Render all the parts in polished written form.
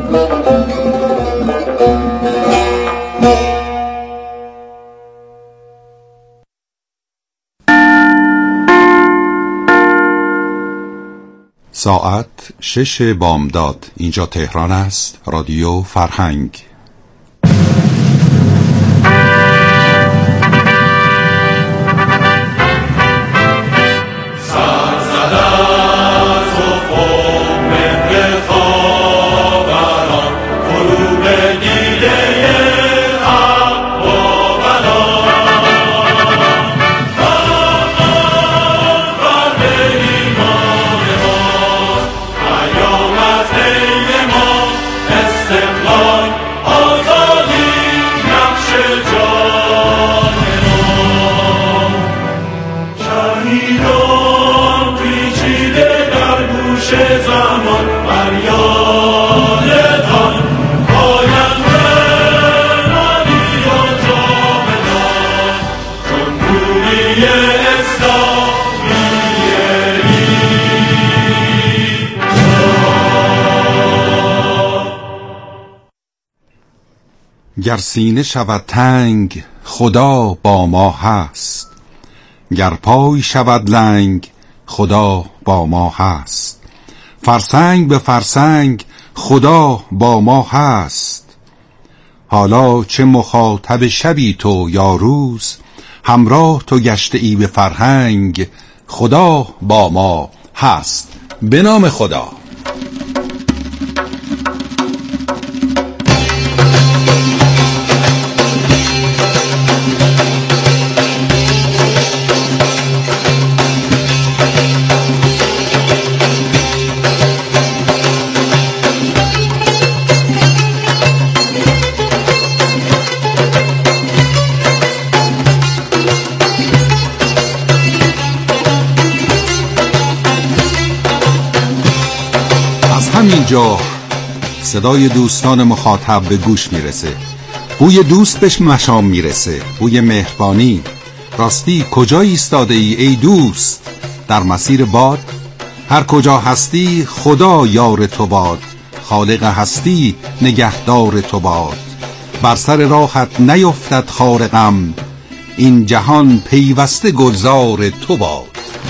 ساعت 6 بامداد. اینجا تهران است. رادیو فرهنگ. گر سینه شود تنگ خدا با ما هست، گر پای شود لنگ خدا با ما هست، فرسنگ به فرسنگ خدا با ما هست. حالا چه مخاطب شبی تو یا روز، همراه تو گشته ای به فرهنگ خدا با ما هست. به نام خدا. همینجا صدای دوستان مخاطب به گوش میرسه، بوی دوست بهش مشام میرسه، بوی مهربانی. راستی کجا ایستاده ای دوست در مسیر باد؟ هر کجا هستی خدا یار تو باد، خالق هستی نگهدار تو باد. بر سر راحت نیفتد خار غم، این جهان پیوسته گلزار تو باد.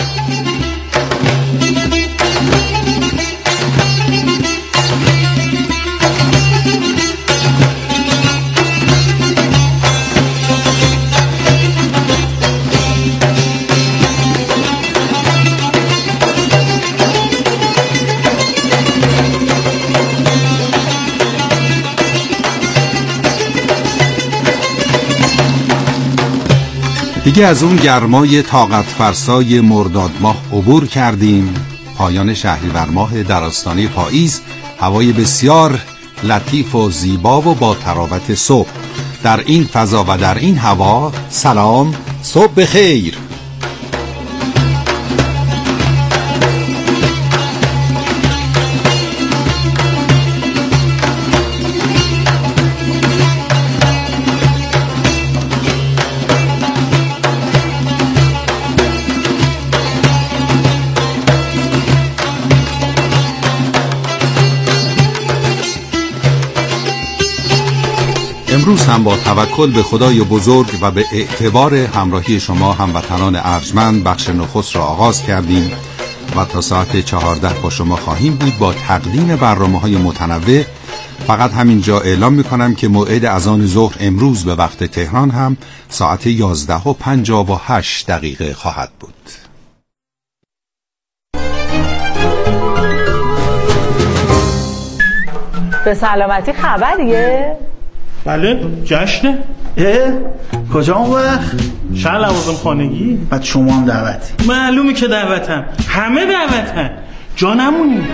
دیگه از اون گرمای طاقت فرسای مرداد ماه عبور کردیم. پایان شهریور ماه در آستانه پاییز، هوای بسیار لطیف و زیبا و با تراوت صبح. در این فضا و در این هوا سلام، صبح بخیر. امروز هم با توکل به خدای بزرگ و به اعتبار همراهی شما هموطنان ارجمند بخش نخست را آغاز کردیم و تا ساعت 14 با شما خواهیم بود با تقدیم برنامه‌های متنوع. فقط همینجا اعلام میکنم که موعد اذان ظهر امروز به وقت تهران هم ساعت 11:58 خواهد بود. به سلامتی خبریه؟ بله جشنه. کجا اون وقت؟ شهر لوازم خانگی. بعد شما هم دعوتی؟ معلومه که دعوتم، همه دعوتن، جا نمونی.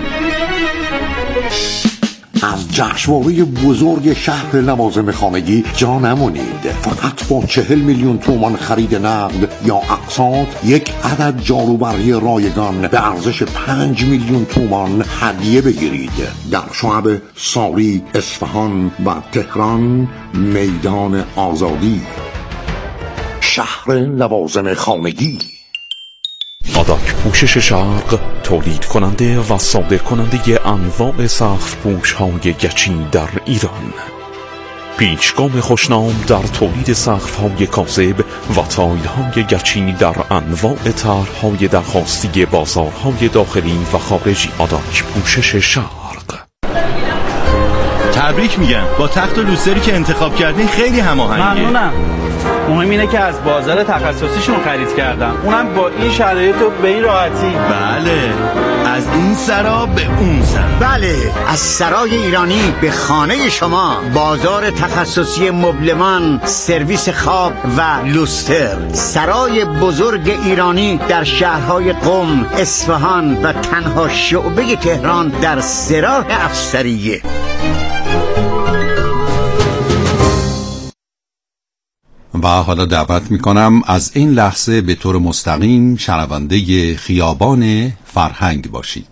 از جشنواره بزرگ شهر لوازم خانگی جا نمونید. فقط با 40 میلیون تومان خرید نقد یا اقساط یک عدد جاروبرقی رایگان به ارزش 5 میلیون تومان هدیه بگیرید. در شعب ساری، اصفهان و تهران میدان آزادی. شهر لوازم خانگی. آداک پوشش شرق تولید کننده و صادر کننده انواع سقف پوش های گچی در ایران. پیشگام خوشنام در تولید سقف های کاذب و تایل های گچی در انواع طرح‌های درخواستی بازارهای داخلی و خارجی. آداک پوشش شرق. تبریک میگم، با تخت و لوستری که انتخاب کردین خیلی هماهنگه. ممنونم. مهم اینه که از بازار تخصصیشون خرید کردم، اونم با این شرایط و به این راحتی. بله، از این سرا به اون سرا. بله، از سرای ایرانی به خانه شما. بازار تخصصی مبلمان، سرویس خواب و لوستر. سرای بزرگ ایرانی در شهرهای قم، اصفهان و تنها شعبه تهران در سراح افسریه. و حالا دعوت میکنم از این لحظه به طور مستقیم شنونده خیابان فرهنگ باشید.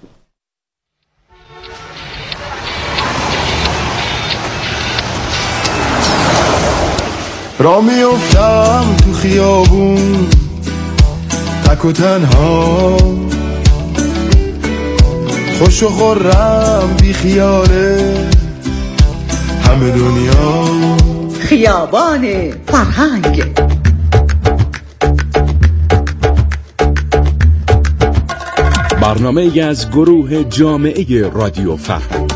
را میافتم تو خیابون تک و تنها، خوش و خورم بی خیاله همه دنیا. خیابان فرهنگ. برنامه ای از گروه جامعه رادیو فرهنگ.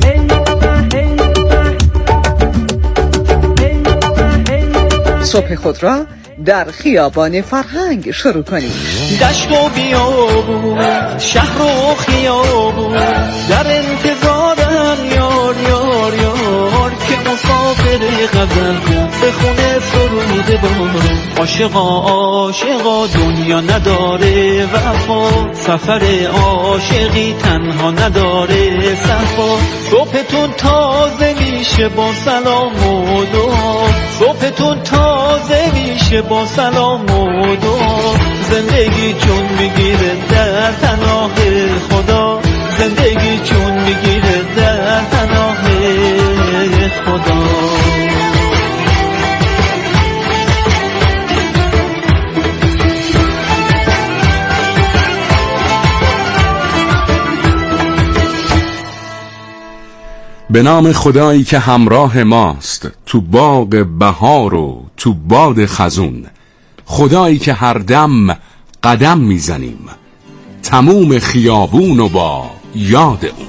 صبح خود را در خیابان فرهنگ شروع کنید. دشت و بیابون، شهر و خیابون، در انتظارم یار یار یار که مسافر غزل به خونه سرود بارون. عاشقا عاشقا دنیا نداره وفا، سفر عاشقی تنها نداره صفا. صبحتون تازه میشه با سلام و دعا، صبحتون تازه میشه با سلام و دعا. زندگی جون میگیره در پناه خدا، زندگی جون میگیره در پناه خدا. به نام خدایی که همراه ماست تو باغ بهار و تو باد خزون، خدایی که هر دم قدم میزنیم تموم خیابون و با یاد اون.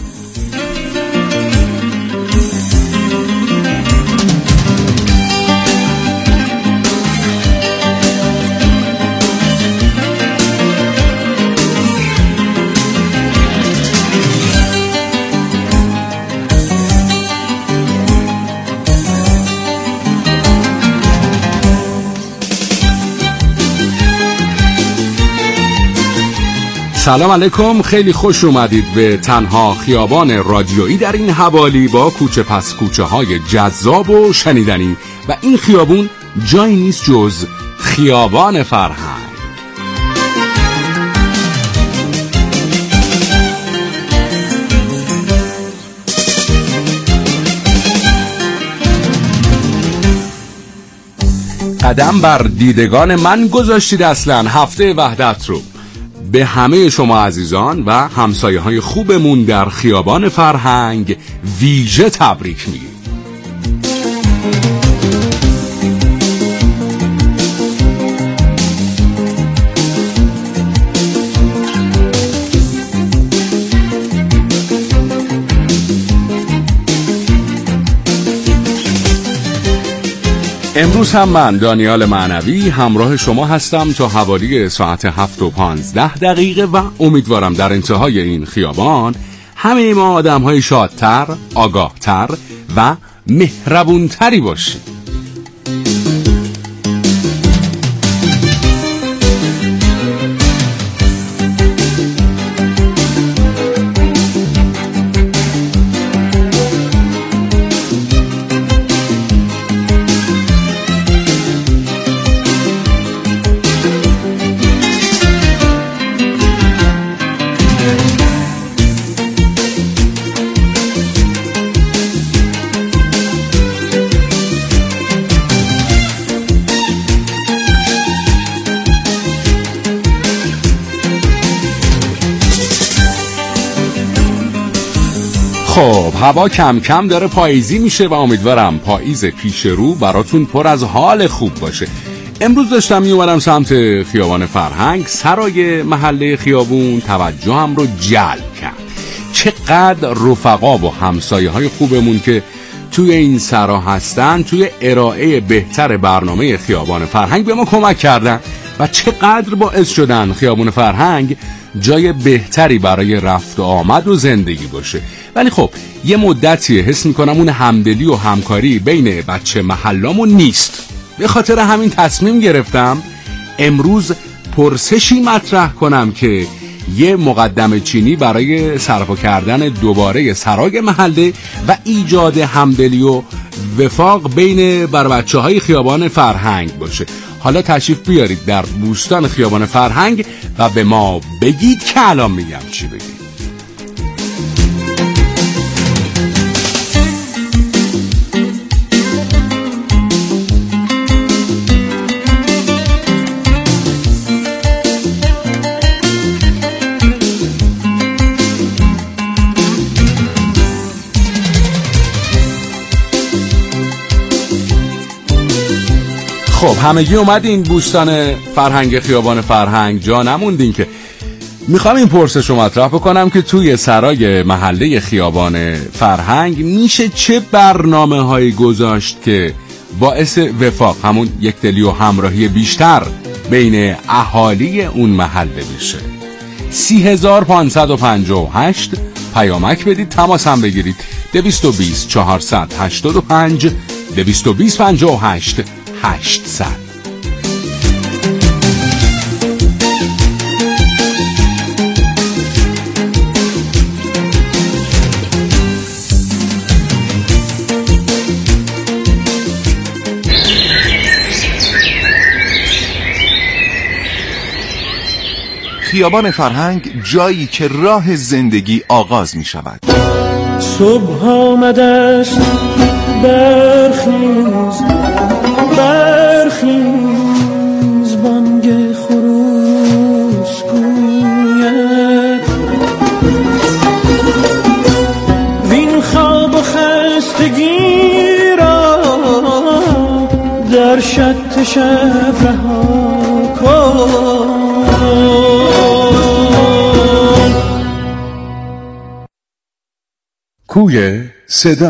سلام علیکم، خیلی خوش اومدید به تنها خیابان رادیویی در این حوالی با کوچه پس کوچه های جذاب و شنیدنی. و این خیابون جایی نیست جز خیابان فرهنگ. قدم بر دیدگان من گذاشتید اصلا هفته وحدت رو. به همه شما عزیزان و همسایه های خوبمون در خیابان فرهنگ ویژه تبریک میگیم. امروز هم من دانیال معنوی همراه شما هستم تا حوالی ساعت 7:15 و امیدوارم در انتهای این خیابان همه ما آدم‌های شادتر، آگاهتر و مهربونتری باشیم. خب هوا کم کم داره پاییزی میشه و امیدوارم پاییز پیش رو براتون پر از حال خوب باشه. امروز داشتم میومدم سمت خیابان فرهنگ، سرای محله خیابون توجهم رو جلب کرد. چقدر رفقا و همسایه های خوبمون که توی این سرا هستن توی ارائه بهتر برنامه خیابان فرهنگ به ما کمک کردن و چقدر باعث شدن خیابان فرهنگ جای بهتری برای رفت و آمد و زندگی باشه. ولی خب یه مدتی حس میکنم اون همدلی و همکاری بین بچه محلامون نیست. به خاطر همین تصمیم گرفتم امروز پرسشی مطرح کنم که یه مقدمه چینی برای سرپا کردن دوباره سرای محله و ایجاد همدلی و وفاق بین بچه های خیابان فرهنگ باشه. حالا تشریف بیارید در بوستان خیابان فرهنگ و به ما بگید که الان میگم چی بگید. خب همگی اومدین بوستان فرهنگ خیابان فرهنگ، جا نموندین که میخوام این پرسش رو مطرح بکنم که توی سرای محله خیابان فرهنگ میشه چه برنامه هایی گذاشت که باعث وفاق، همون یکدلی و همراهی بیشتر بین اهالی اون محله بشه. 30558 پیامک بدید، تماس هم بگیرید 220 485 220 58 800. خیابان فرهنگ، جایی که راه زندگی آغاز می شود. صبح آمده است، برخیز برخیز، بانگ خروس گوید وین خواب و خستگی را در شط شب رها کن. کوی صدا.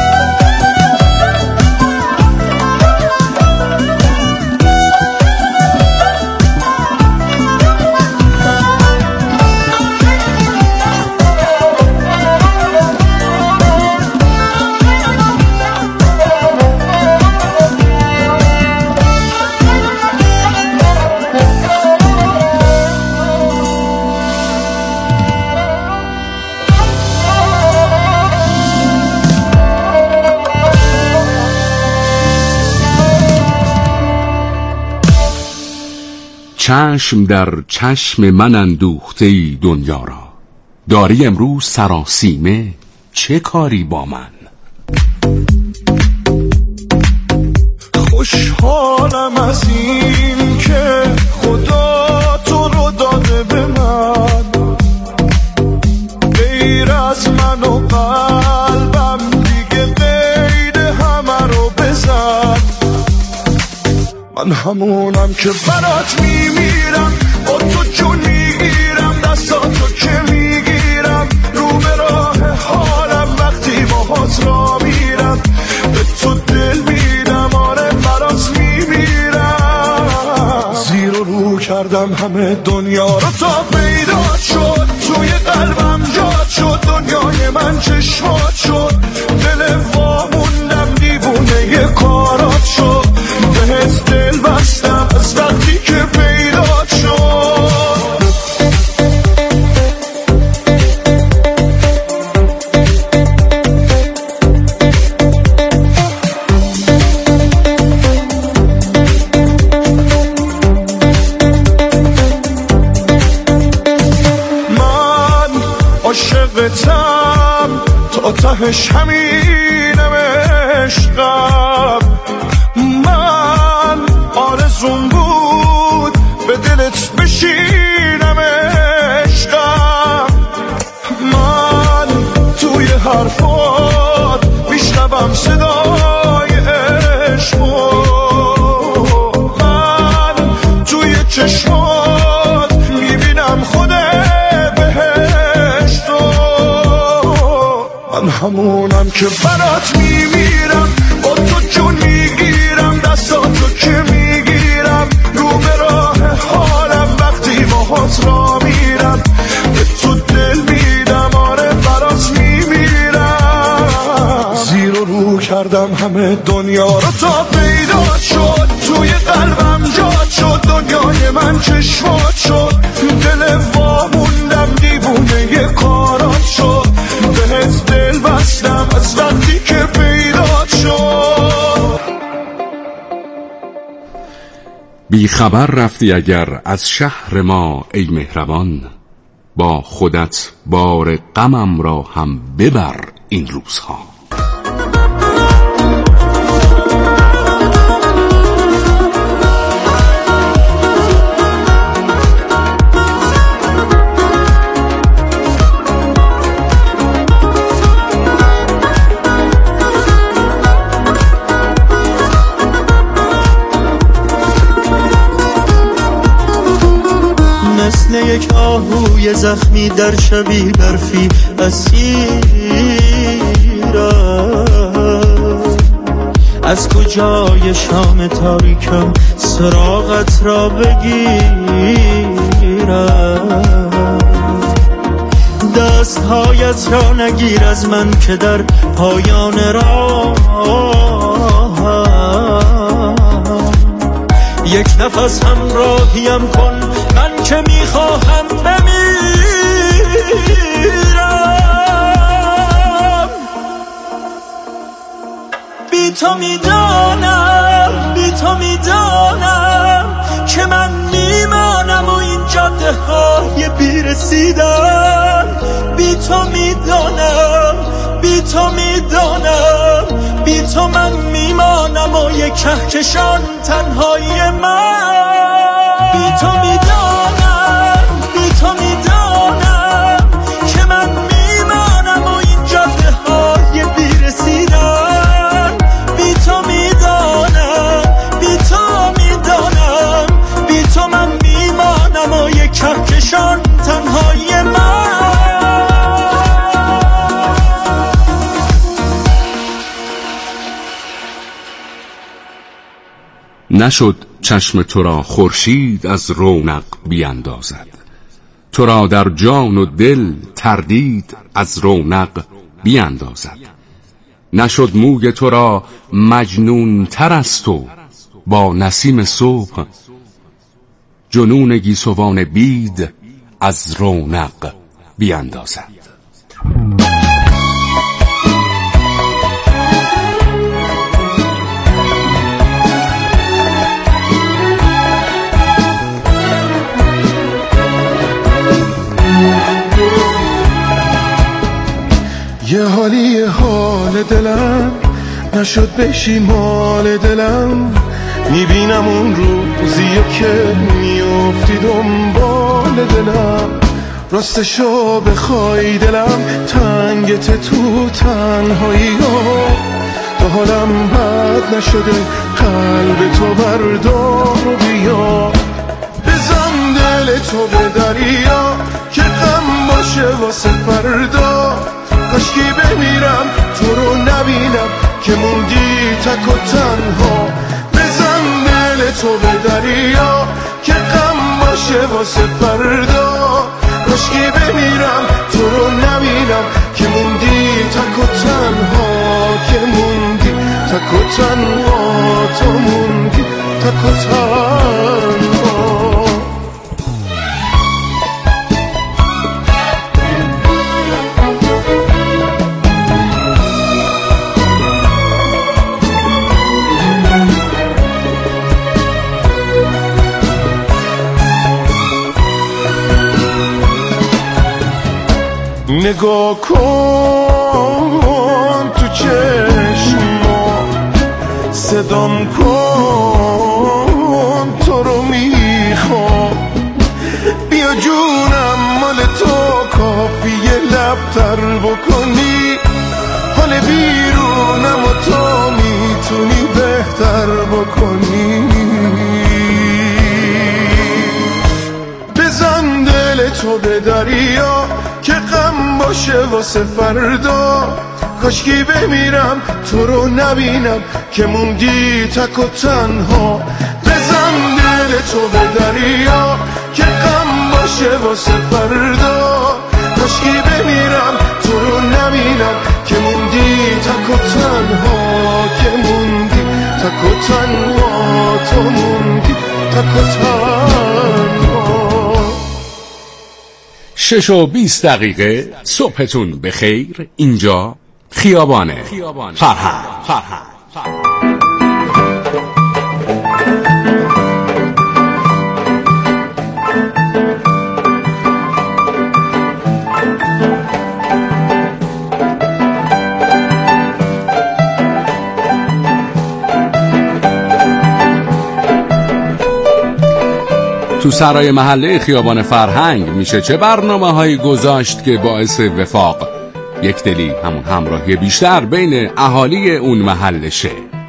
چشم در چشم من اندوخته ای دنیا را، داری امروز سراسیمه چه کاری با من؟ خوشحالم از این که خدا تو رو داده به من، غیر از من و قلبم دیگه غیر همه رو بزن. من همونم که برات میمیرم، با تو جون میگیرم، دستاتو که میگیرم، رو به راه حالم وقتی باهات را میرم، به تو دل میدم، آره برات میمیرم. زیر و رو کردم همه دنیا رو تا پیدا شد، توی قلبم جات شد، دنیای من چشمات شد، دل واموندم دیوونه ی کارات شد، بهت دل بستم از وقتی که پیدا شد. من عاشقتم تا تهش همینم عشقم، من آرزوم بود به دلت بشینم عشقم، من توی هر حرفات میشنوم صدای عشقو، من توی چشمات میبینم خود بهشتو، من همونم که برات میمیرم، با تو جون میگیرم، دستاتو که میگیرم، رو به راه حالم وقتی باهات را میرم، به تو دل میدم، آره برات میمیرم. زیر و رو کردم همه دنیا رو تا پیدا شد، توی قلبم جات شد، دنیای من چشمات شد، دل واموندم دیوونه ی کارات شد، بهت دل بستم از وقتی که پیدا شد. بی خبر رفتی اگر از شهر ما ای مهربان، با خودت بار غمم را هم ببر این روزها. مثل یک آهوی زخمی در شبی برفی اسیرم، از کجای شام تاریکم سراغت را بگیرم، دستهایت را نگیر از من که در پایان راهم، یک نفس همراهیم کن من که میخواهم بمیرم. بی تو میدانم، بی تو میدانم که من میمانم و این جاده های بیرسیدن، بی تو میدانم، بی تو میدانم، بی تو من میمانم و یک کهکشان تنهایی من، بی تو میدانم، بی تو میدانم که من میمانم و این جاده های بیرسیدن، بی تو میدانم، بی تو میدانم، بی تو من میمانم و یک کهکشان تنهایی من. نشد چشم تو را خورشید از رونق بیندازد، تو را در جان و دل تردید از رونق بیندازد. نشد موی تو را مجنون تر از تو با نسیم صبح، جنون گیسوان بید از رونق بیندازد. یه حالی حال دلم نشد بشی مال دلم، میبینم اون روزیه که میافتی دنبال دلم، راستشو بخوای دلم تنگت تو تنهایی ها، تا حالم بد نشده قلب تو بردار و بیا، بزن دل تو به دریا که غم باشه واسه فردا، کاشکی بمیرم تو رو نبینم که موندی تک و تنها، بزن دل تو به دریا که غم باشه واسه فردا، کاشکی بمیرم تو رو نبینم که موندی تک و تنها، که موندی تک و تنها، تو موندی تک و تنها. نگاه کن تو چشما، صدام کن تو رو میخوام، بیا جونم مال تو کافیه لب تر بکنی، بتونی بهتر بکنی. بزن دل تو به دریا که غم باشه واسه فردا. کاشکی بمیرم تو رو نبینم که موندی تک و تنها. بزن دل تو به دریا که غم باشه واسه فردا. کاشکی بمیرم تو رو نبینم که موندی تک و تنها. که موندی تک و تنها. تو موندی تک و تنها. 6:20 صبحتون بخیر. اینجا خیابان فرهنگ. تو سرای محله خیابان فرهنگ میشه چه برنامه هایی گذاشت که باعث وفاق، یک دلی، همون همراهی بیشتر بین اهالی اون محله شه.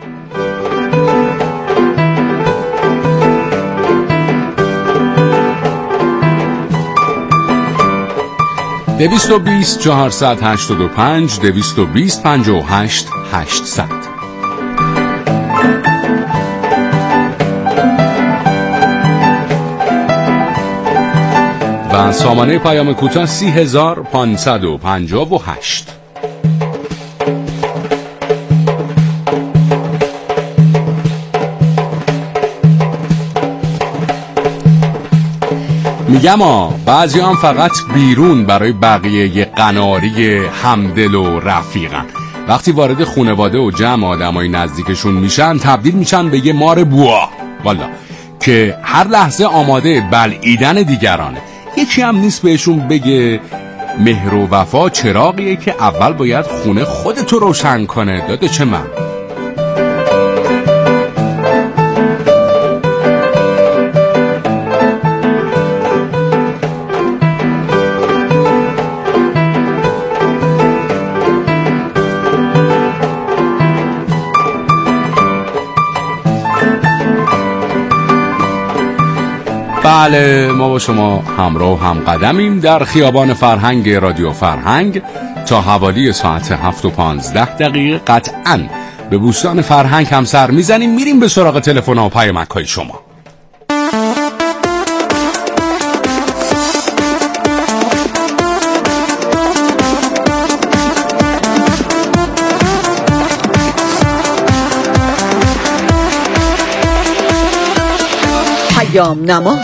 (220 485 220 58 800). و سامانه پیام کوتاه 30558. میگم بعضی هم فقط بیرون برای بقیه قناری همدل و رفیقن. وقتی وارد خانواده و جمع آدمای نزدیکشون میشن تبدیل میشن به یه مار بوا والا که هر لحظه آماده بلعیدن دیگرانه. یکی هم نیست بهشون بگه مهر و وفا چراغیه که اول باید خونه خودتو روشن کنه. داده چه من؟ بله، ما با شما همراه و هم قدمیم در خیابان فرهنگ رادیو فرهنگ تا حوالی ساعت 7:15. قطعاً به بوستان فرهنگ هم سر میزنیم، میریم به سراغ تلفن و پیامک های شما. پیام نما.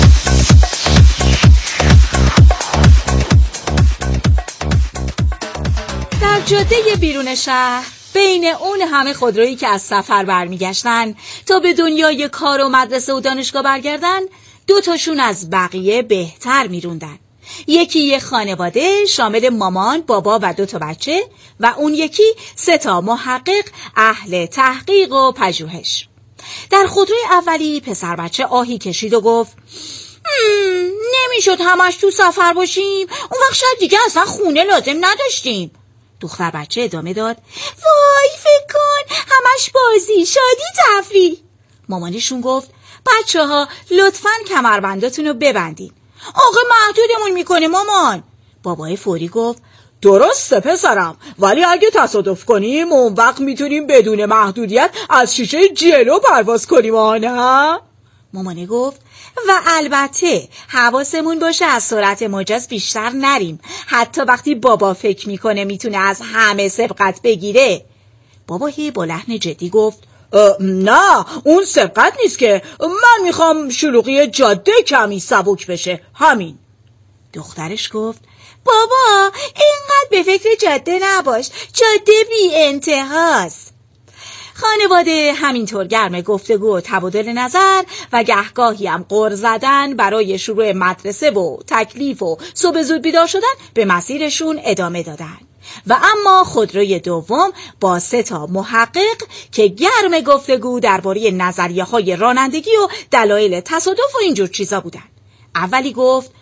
در جاده بیرون شهر بین اون همه خودرویی که از سفر برمیگشتن تا به دنیای کار و مدرسه و دانشگاه برگردن، 2 تاشون از بقیه بهتر میروندن. یکی یه خانواده شامل مامان، بابا و 2 تا بچه و اون یکی 3 تا محقق اهل تحقیق و پژوهش. در خودروی اولی پسر بچه آهی کشید و گفت نمیشد همش تو سفر باشیم، اون وقت شاید دیگه اصلا خونه لازم نداشتیم. دختر بچه ادامه داد وای فکر کن همش بازی، شادی، تفریح. مامانشون گفت بچه ها لطفاً کمربنداتون رو ببندین، آقا محدودمون میکنه مامان. بابای فوری گفت درسته پسرم، ولی اگه تصادف کنیم اون وقت میتونیم بدون محدودیت از شیشه جلو پرواز کنیم نه؟ مامانه گفت و البته حواسمون باشه از سرعت مجاز بیشتر نریم، حتی وقتی بابا فکر میکنه میتونه از همه سبقت بگیره. بابا با لحن جدی گفت نه اون سبقت نیست که، من میخوام شلوغی جاده کمی سبک بشه، همین. دخترش گفت بابا اینقدر به فکر جاده نباش، جاده بی انتهاست. خانواده همینطور گرم گفتگو و تبادل نظر و گهگاهی هم غر زدن برای شروع مدرسه و تکلیف و صبح زود بیدار شدن به مسیرشون ادامه دادن. و اما خودروی دوم با 3 تا محقق که گرم گفتگو درباره نظریه‌های رانندگی و دلایل تصادف و اینجور چیزا بودن. اولی گفت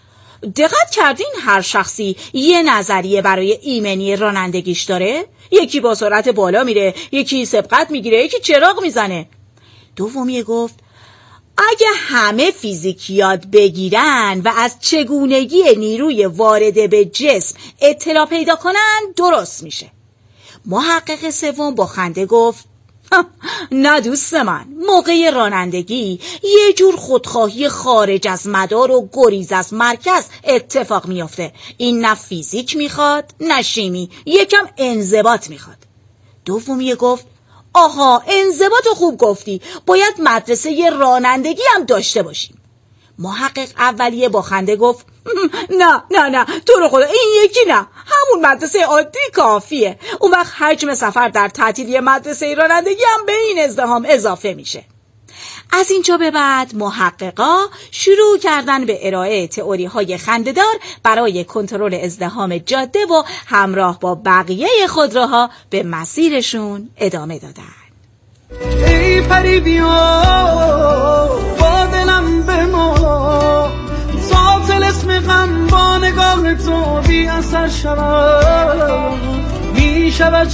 دقت کردین هر شخصی یه نظریه برای ایمنی رانندگیش داره؟ یکی با سرعت بالا میره، یکی سبقت میگیره، یکی چراغ میزنه. دومیه گفت اگه همه فیزیک یاد بگیرن و از چگونگی نیروی وارده به جسم اطلاع پیدا کنن درست میشه. محقق سوم با خنده گفت نه دوست من، موقع رانندگی یه جور خودخواهی خارج از مدار و گریز از مرکز اتفاق میفته. این نه فیزیک میخواد نه شیمی، یکم انضباط میخواد. دومیه گفت آها انضباط خوب گفتی، باید مدرسه رانندگی هم داشته باشیم. محقق اولیه با خنده گفت نه تو رو خدا این یکی نه، همون مدرسه عادی کافیه. اون وقت حجم سفر در تعطیلی مدرسه رانندگی هم به این ازدحام اضافه میشه. از اینجا به بعد محققا شروع کردن به ارائه تئوری‌های خنده‌دار برای کنترل ازدحام جاده و همراه با بقیه خودروها به مسیرشون ادامه دادن. ای پری بیا با دلم بما، تا طلسم غم با نگاه تو بی اثر شود. می شود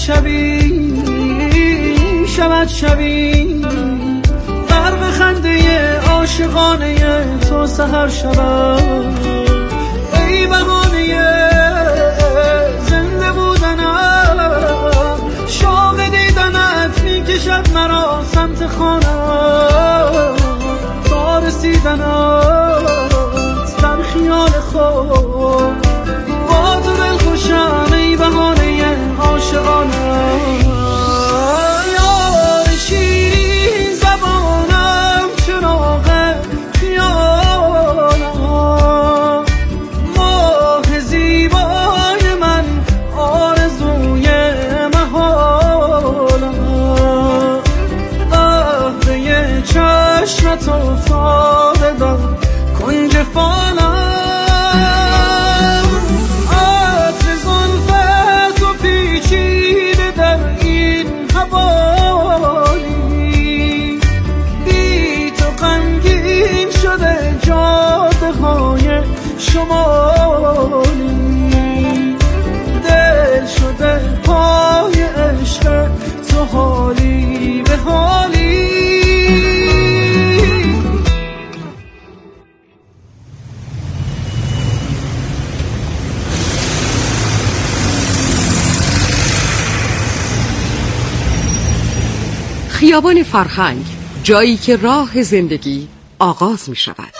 شبی غرق خنده عاشقانه تو سحر شود. ای بهانه زنده بودنم، شوق دیدنت میکشد مرا سمت خانم، تا رسیدنت در خیال خود با تو دل خوشم. ای بهانه عاشقانم، یار شیرین زبانم چراغ خیالم، ماه زیبای من آرزوی محالم، قهوه چشمت افتاده در کنج فالم، عطر زلفت و پیچیده در این حوالی، بی تو غمگین شده جاده های شمالی، دل شده پای عشق تو حالی به حالی. خیابان فرهنگ، جایی که راه زندگی آغاز می شود.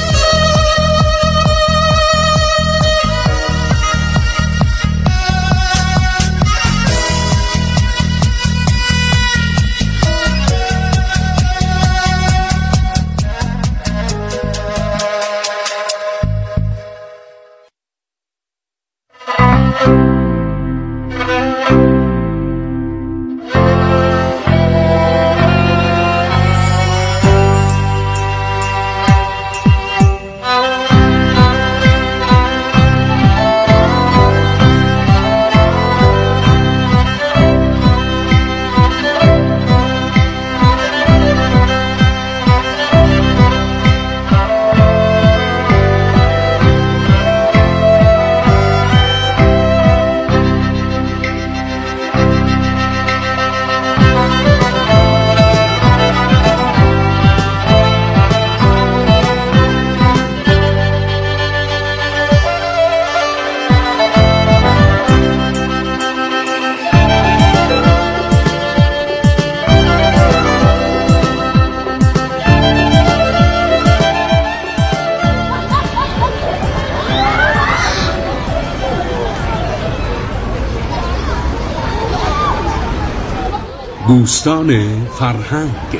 بوستان فرهنگ.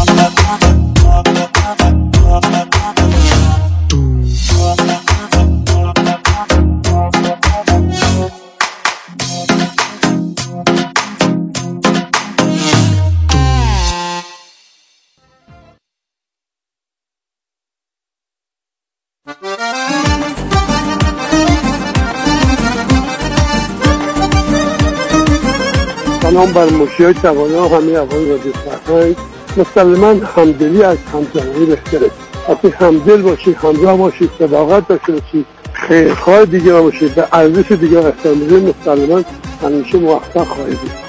سلام بر مشیای توانا همه اول رادیو فرهنگ. مسلما همدلی از همزنانی بهتره. وقتی همدل باشی، همراه باشی، صداقت داشته باشی، خیرخواه دیگران باشید، به ارزش دیگران احترام بذارید، مسلماً همیشه موفق خواهید بود.